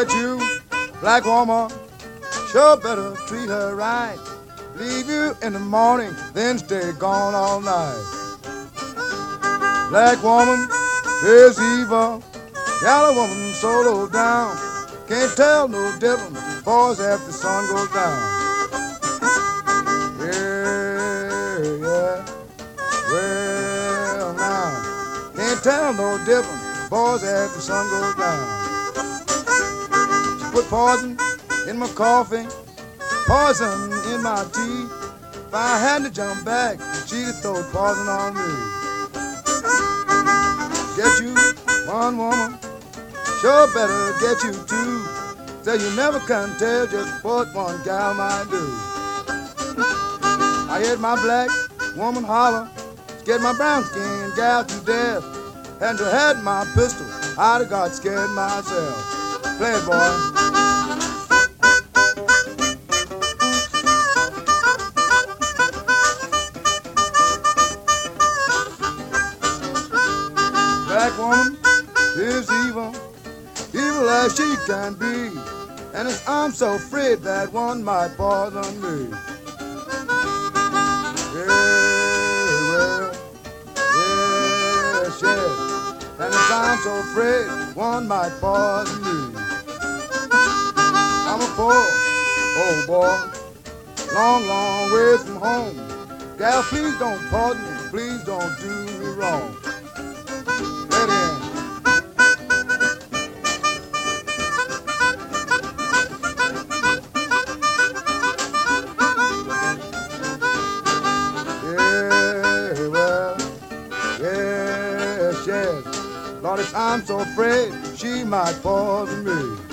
Get you, black woman, sure better treat her right. Leave you in the morning, then stay gone all night. Black woman is evil, yellow woman so low down. Can't tell no difference, boys, after the sun goes down. Yeah, yeah, well now, can't tell no difference, boys, after the sun goes down. She put poison in my coffee, poison in my tea. If I had to jump back, she'd throw poison on me. Get you one woman, sure better get you two. Say you never can tell just what one gal might do. I heard my black woman holler, scared my brown skin gal to death. And to had my pistol, I'd have got scared myself. Play it, boy. Black woman is evil, evil as she can be, and I'm so afraid that one might poison me. Yeah, well, yes, yes, and I'm so afraid one might poison me. I'm a poor old boy, long, long way from home. Gal, please don't poison me, please don't do me wrong. Yes, Lord, I'm so afraid she might poison me.